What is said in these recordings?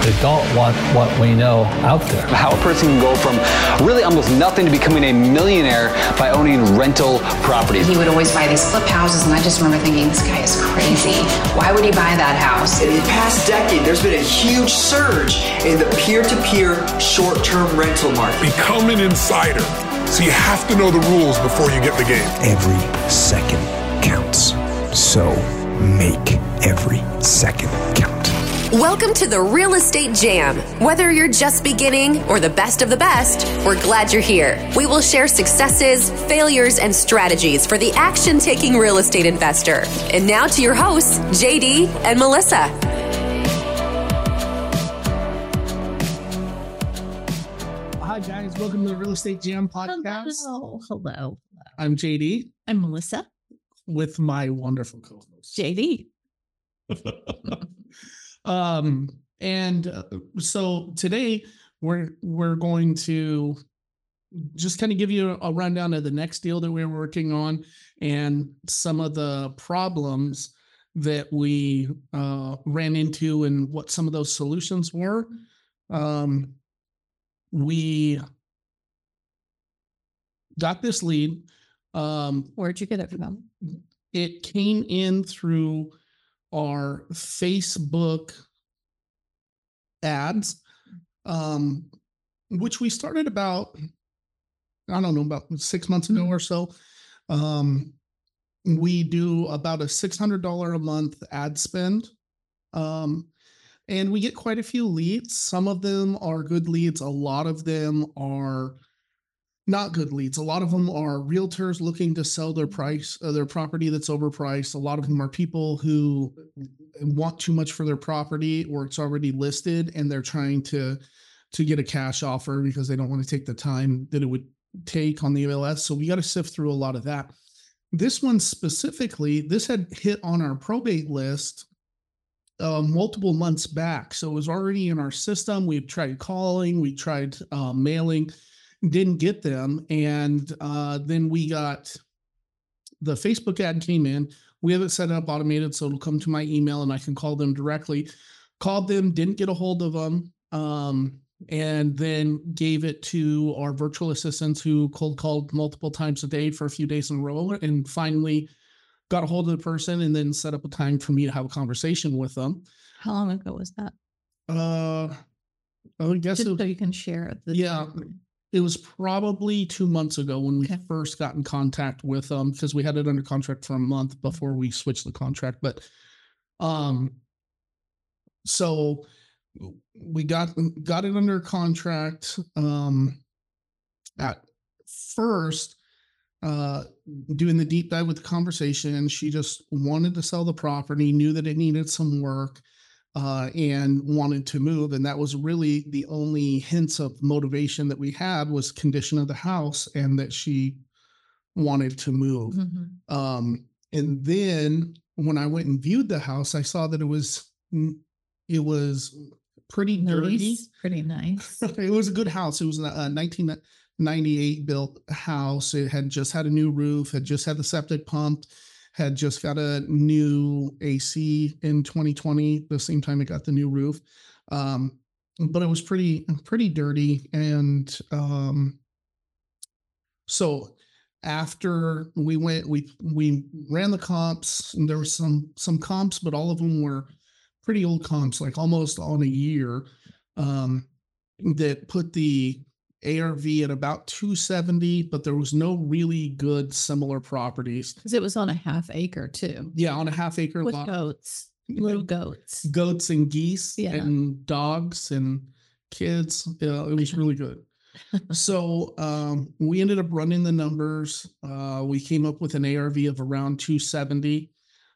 They don't want what we know out there. How a person can go from really almost nothing to becoming a millionaire by owning rental properties. He would always buy these flip houses, and I just remember thinking, this guy is crazy. Why would he buy that house? In the past decade, there's been a huge surge in the peer-to-peer short-term rental market. Become an insider. So you have to know the rules before you get the game. Every second counts. So make every second count. Welcome to the Real Estate Jam. Whether you're just beginning or the best of the best, we're glad you're here. We will share successes, failures, and strategies for the action-taking real estate investor. And now to your hosts, JD and Melissa. Hi, guys. Welcome to the Real Estate Jam podcast. Hello. I'm JD. I'm Melissa. With my wonderful co-host, JD. So today we're going to just kind of give you a rundown of the next deal that we're working on and some of the problems that we ran into and what some of those solutions were. We got this lead. Where'd you get it from? It came in through our Facebook ads, which we started about 6 months ago or so. We do about a $600 a month ad spend. And we get quite a few leads. Some of them are good leads. A lot of them are not good leads. A lot of them are realtors looking to sell their property that's overpriced. A lot of them are people who want too much for their property, or it's already listed and they're trying to get a cash offer because they don't want to take the time that it would take on the MLS. So we got to sift through a lot of that. This one specifically, this had hit on our probate list multiple months back. So it was already in our system. We tried calling, we tried mailing, didn't get them. And then we got the Facebook ad came in. We have it set up automated, so it'll come to my email and I can call them directly. Called them, didn't get a hold of them, and then gave it to our virtual assistants who cold called multiple times a day for a few days in a row, and finally got a hold of the person and then set up a time for me to have a conversation with them. How long ago was that? I guess Just so you can share the time. It was probably 2 months ago when we first got in contact with them, because we had it under contract for a month before we switched the contract. But so we got it under contract. At first, doing the deep dive with the conversation, she just wanted to sell the property, knew that it needed some work, and wanted to move. And that was really the only hints of motivation that we had, was condition of the house and that she wanted to move. Mm-hmm. And then when I went and viewed the house, I saw that it was pretty dirty. Pretty nice. It was a good house. It was a 1998 built house. It had just had a new roof, had just had the septic pumped, had just got a new AC in 2020, the same time it got the new roof. But it was pretty dirty. And so after we went, we ran the comps, and there was some comps, but all of them were pretty old comps, like almost on a year, that put the ARV at about 270, but there was no really good similar properties. Because it was on a half acre too. Yeah, on a half acre with lot. Little goats. Goats and geese and dogs and kids. Yeah, it was really good. So we ended up running the numbers. We came up with an ARV of around 270.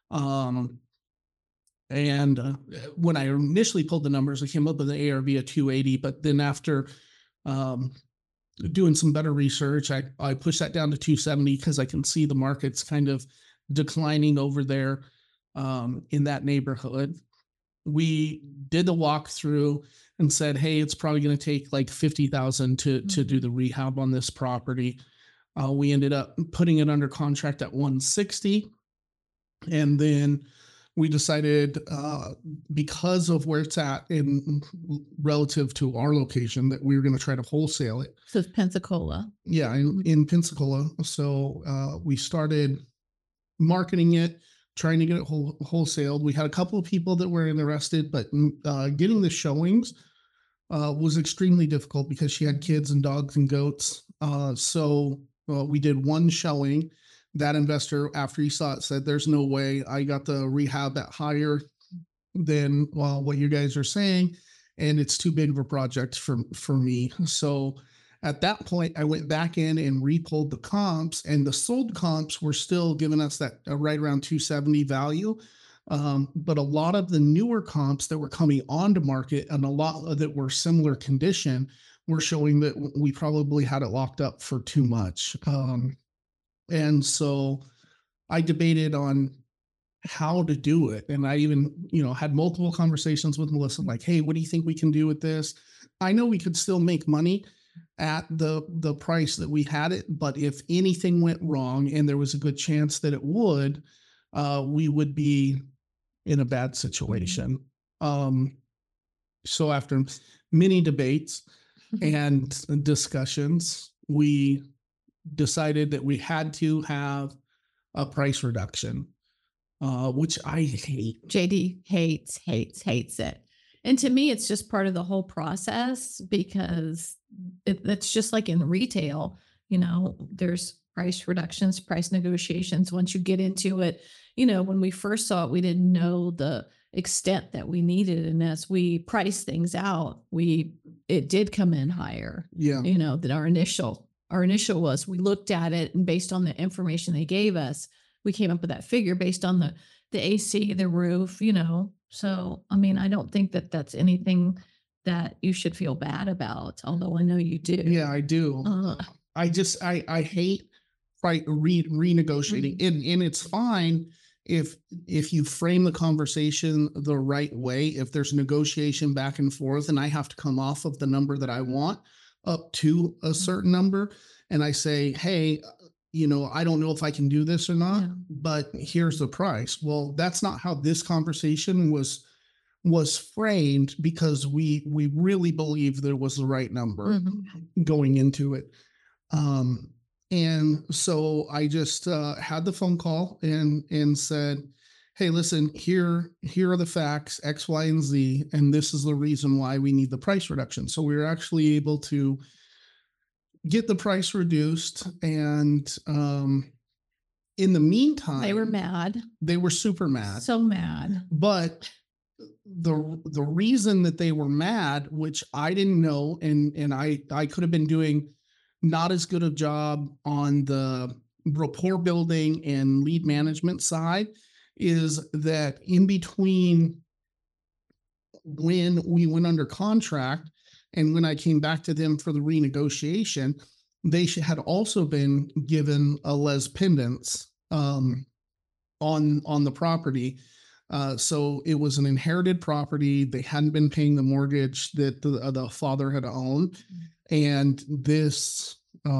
And when I initially pulled the numbers, I came up with an ARV of 280. But then after doing some better research, I pushed that down to 270 because I can see the market's kind of declining over there in that neighborhood. We did the walkthrough and said, hey, it's probably going to take like $50,000 to do the rehab on this property. We ended up putting it under contract at 160. And then we decided, because of where it's at in relative to our location, that we were going to try to wholesale it. So it's Pensacola. Yeah, in Pensacola. So we started marketing it, trying to get it wholesaled. We had a couple of people that were interested, but getting the showings was extremely difficult because she had kids and dogs and goats. So we did one showing. That investor, after he saw it, said, "There's no way. I got the rehab at higher than what you guys are saying, and it's too big of a project for me." So at that point, I went back in and repulled the comps, and the sold comps were still giving us that right around 270 value. But a lot of the newer comps that were coming onto market and a lot that were similar condition were showing that we probably had it locked up for too much. And so I debated on how to do it. And I even, had multiple conversations with Melissa, like, "Hey, what do you think we can do with this? I know we could still make money at the price that we had it, but if anything went wrong, and there was a good chance that it would, we would be in a bad situation." So after many debates and discussions, we decided that we had to have a price reduction, which I hate. JD hates it. And to me, it's just part of the whole process, because it's just like in retail, there's price reductions, price negotiations. Once you get into it, when we first saw it, we didn't know the extent that we needed. And as we priced things out, it did come in higher, than our initial was. We looked at it, and based on the information they gave us, we came up with that figure based on the AC, the roof, So, I don't think that that's anything that you should feel bad about, although I know you do. Yeah, I do. I hate renegotiating, and it's fine if you frame the conversation the right way. If there's negotiation back and forth, and I have to come off of the number that I want up to a certain number, and I say, "Hey, I don't know if I can do this or not, but here's the price." Well, that's not how this conversation was framed, because we really believe there was the right number going into it. And so I just had the phone call and said, "Hey, listen, here are the facts, X, Y, and Z, and this is the reason why we need the price reduction." So we were actually able to get the price reduced. And in the meantime, They were mad. They were super mad. So mad. But the reason that they were mad, which I didn't know, and I could have been doing not as good a job on the rapport building and lead management side, is that in between when we went under contract and when I came back to them for the renegotiation, they had also been given a les pendants on the property. So it was an inherited property. They hadn't been paying the mortgage that the father had owned. And this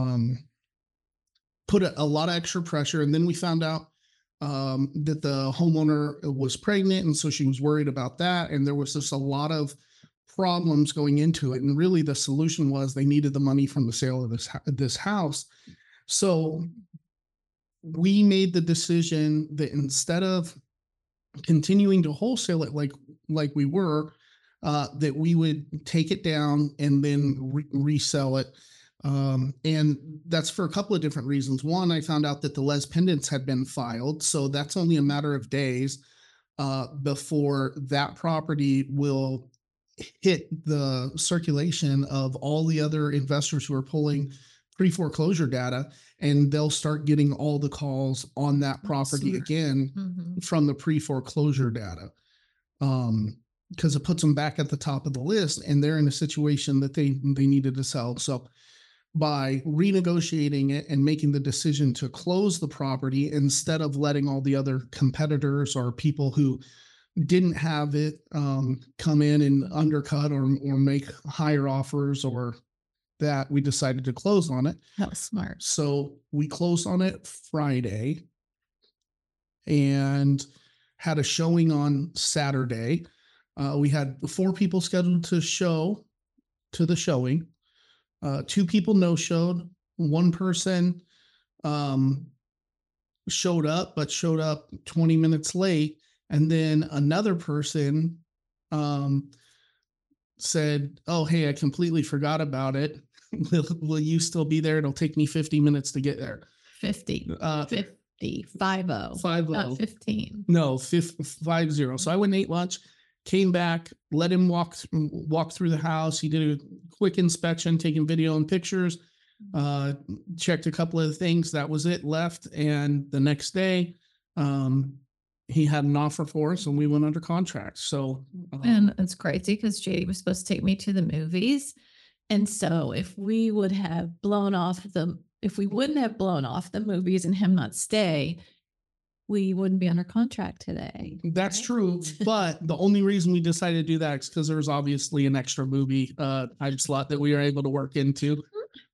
put a lot of extra pressure. And then we found out that the homeowner was pregnant. And so she was worried about that. And there was just a lot of problems going into it. And really the solution was they needed the money from the sale of this house. So we made the decision that instead of continuing to wholesale it like we were, that we would take it down and then resell it. And that's for a couple of different reasons. One, I found out that the les pendants had been filed. So that's only a matter of days before that property will hit the circulation of all the other investors who are pulling pre-foreclosure data, and they'll start getting all the calls on that property again from the pre-foreclosure data. Because it puts them back at the top of the list, and they're in a situation that they needed to sell. So by renegotiating it and making the decision to close the property instead of letting all the other competitors or people who didn't have it come in and undercut or make higher offers or that, we decided to close on it. That was smart. So we closed on it Friday and had a showing on Saturday. We had 4 people scheduled to the showing. 2 people no-showed. 1 person showed up, but showed up 20 minutes late. And then another person said, "Oh, hey, I completely forgot about it. Will you still be there? It'll take me 50 minutes to get there." 50. 50. 50. 50. Not 15. No, 50. So I went and ate lunch, came back, let him walk through the house. He did a quick inspection, taking video and pictures, checked a couple of things. That was it, left. And the next day, he had an offer for us and we went under contract. So, and it's crazy because JD was supposed to take me to the movies. And so if we wouldn't have blown off the movies and him not stay, we wouldn't be under contract today. That's right? true. But the only reason we decided to do that is because there's obviously an extra movie time slot that we were able to work into.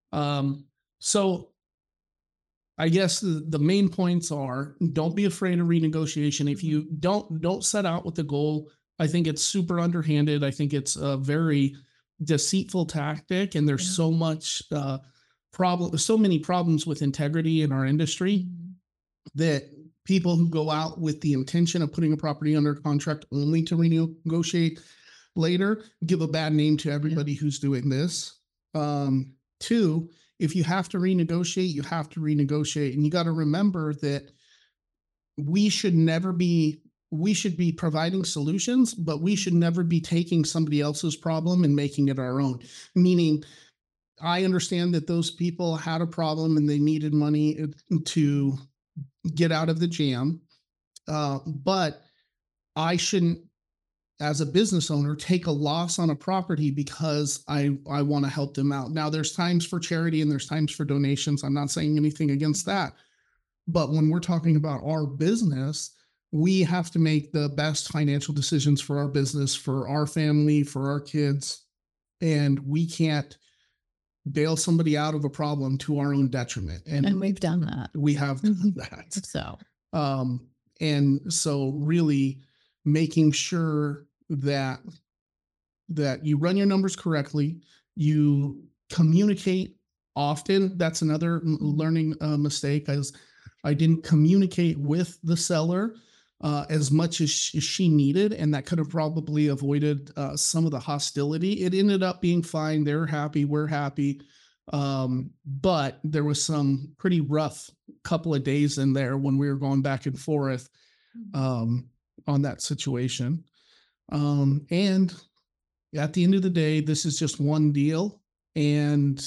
So I guess the main points are, don't be afraid of renegotiation. If you don't set out with the goal, I think it's super underhanded. I think it's a very deceitful tactic, and there's so much so many problems with integrity in our industry that people who go out with the intention of putting a property under contract only to renegotiate later give a bad name to everybody who's doing this. 2, if you have to renegotiate, you have to renegotiate. And you got to remember that we should be providing solutions, but we should never be taking somebody else's problem and making it our own. Meaning, I understand that those people had a problem and they needed money to get out of the jam. But I shouldn't, as a business owner, take a loss on a property because I want to help them out. Now, there's times for charity and there's times for donations. I'm not saying anything against that. But when we're talking about our business, we have to make the best financial decisions for our business, for our family, for our kids. And we can't bail somebody out of a problem to our own detriment. And we've done that. We have done that. So, and so really making sure that you run your numbers correctly, you communicate often. That's another learning mistake, as I didn't communicate with the seller as much as she needed, and that could have probably avoided some of the hostility. It ended up being fine. They're happy, we're happy, but there was some pretty rough couple of days in there when we were going back and forth on that situation. And at the end of the day, this is just one deal, and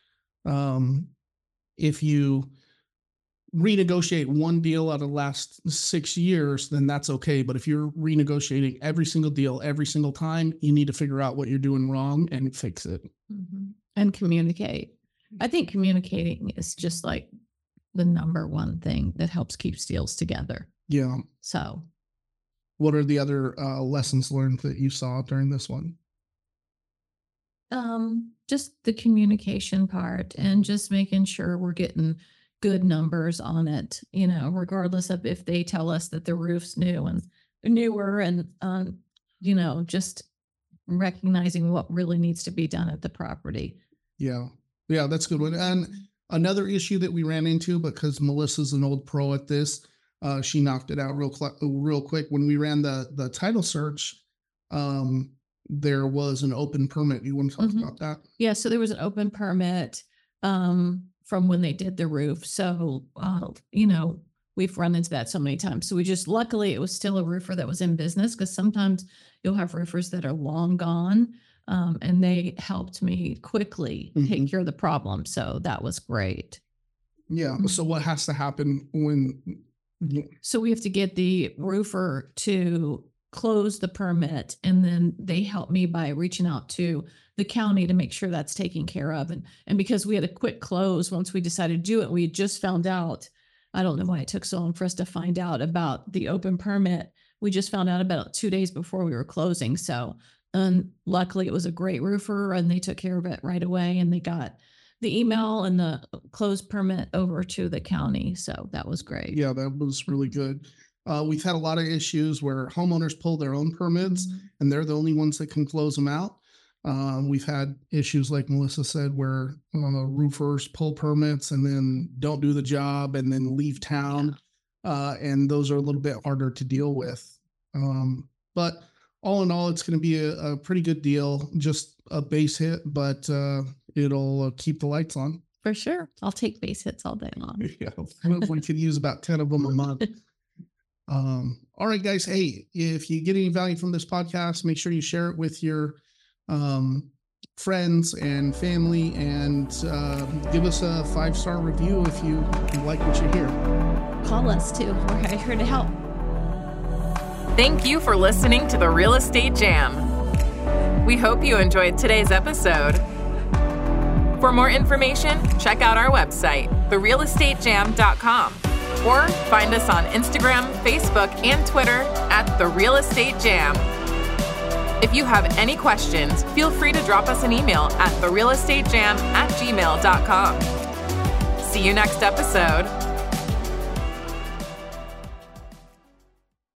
if you renegotiate one deal out of the last 6 years, then that's okay. But if you're renegotiating every single deal, every single time, you need to figure out what you're doing wrong and fix it. And communicate. I think communicating is just like the number one thing that helps keep deals together. Yeah. So what are the other lessons learned that you saw during this one? Just the communication part and just making sure we're getting good numbers on it, regardless of if they tell us that the roof's new and newer, and just recognizing what really needs to be done at the property. Yeah, that's a good one. And another issue that we ran into, because Melissa's an old pro at this, she knocked it out real quick. When we ran the title search, there was an open permit. You want to talk about that? Yeah, so there was an open permit from when they did the roof. So, we've run into that so many times. So luckily it was still a roofer that was in business, because sometimes you'll have roofers that are long gone, and they helped me quickly take care of the problem. So that was great. Yeah. So what has to happen when? So we have to get the roofer to close the permit, and then they help me by reaching out to the county to make sure that's taken care of. And because we had a quick close once we decided to do it, we had just found out, I don't know why it took so long for us to find out about the open permit. We just found out about 2 days before we were closing. So, luckily it was a great roofer and they took care of it right away, and they got the email and the closed permit over to the county. So that was great. Yeah, that was really good. We've had a lot of issues where homeowners pull their own permits and they're the only ones that can close them out. We've had issues like Melissa said, where roofers pull permits and then don't do the job and then leave town. And those are a little bit harder to deal with. But all in all, it's going to be a pretty good deal. Just a base hit, but it'll keep the lights on. For sure. I'll take base hits all day long. Yeah, we could use about 10 of them a month. All right, guys. Hey, if you get any value from this podcast, make sure you share it with your friends and family, and give us a 5-star review if you like what you hear. Call us too. We're here to help. Thank you for listening to the Real Estate Jam. We hope you enjoyed today's episode. For more information, check out our website, therealestatejam.com, or find us on Instagram, Facebook, and Twitter at The Real Estate Jam. If you have any questions, feel free to drop us an email at therealestatejam@gmail.com. See you next episode.